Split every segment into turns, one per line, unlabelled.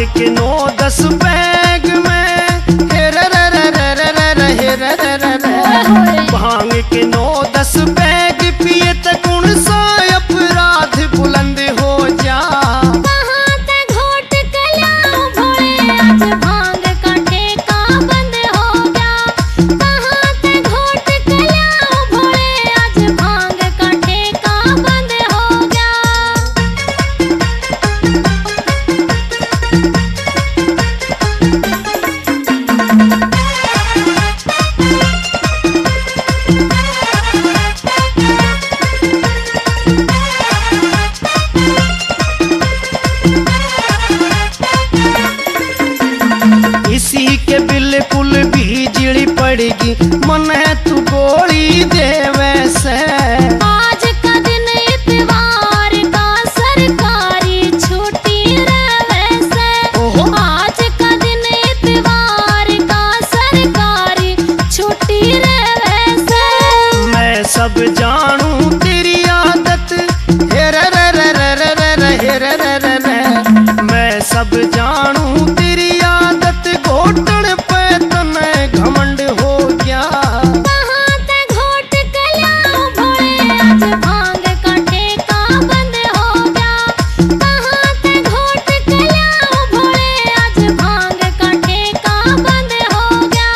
के 9-10 बैग में भांग के 9-10 बैग पिए त कौन सा अपराध बुलंद हो जा।
कहाँ ते घोट कल्याओ भोले आज भांग का ठेका बंद हो गया। कहाँ ते घोट कल्याओ भोले आज भांग का ठेका बंद हो गया।
इसी के बिल्कुल बिजली पड़ेगी मन है तू गोली दे वैसे।
आज का दिन इतवार का सरकारी छुट्टी रे वैसे। आज का दिन इतवार का सरकारी छुट्टी रे वैसे।
मैं सब जानू तेरी आदत मैं सब जानू तेरी आदत घोटन पे तने घमंड हो गया।
कहाँ ते घोट कल्याओ भोले आज भांग का ठेका बंद हो गया। कहाँ ते घोट कल्याओ भोले आज भांग का ठेका बंद हो गया।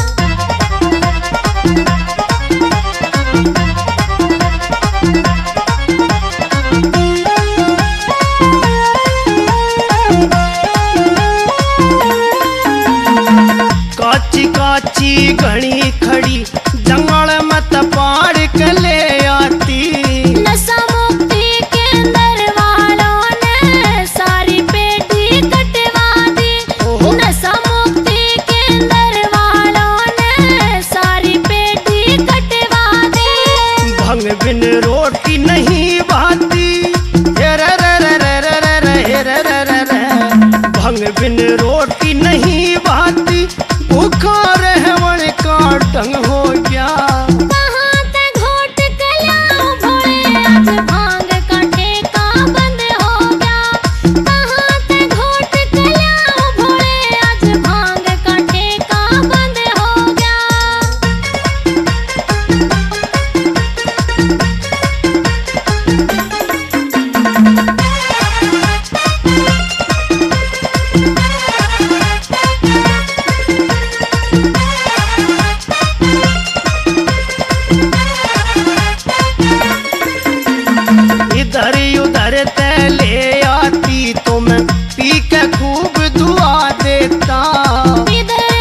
काची काची घड़ी खड़ी जंगल में तपाड़ के ले आती।
नशा मुक्ति केंद्र वालों ने सारी पेटी कटवा दी। नशा मुक्ति केंद्र वालों ने सारी पेटी कटवा दी।
भंग बिन रोटी नहीं भाती भंग बिन रोटी नहीं भाती भूखा रहवन का ढंग हो गया।
कहाँ ते घोट कल्याओ भोले आज भांग का ठेका बंद हो गया। कहाँ ते घोट कल्याओ भोले आज भांग का ठेका बंद हो गया।
इधर उधर ते ले आती तो मैं पी के खूब दुआ देता।
इधर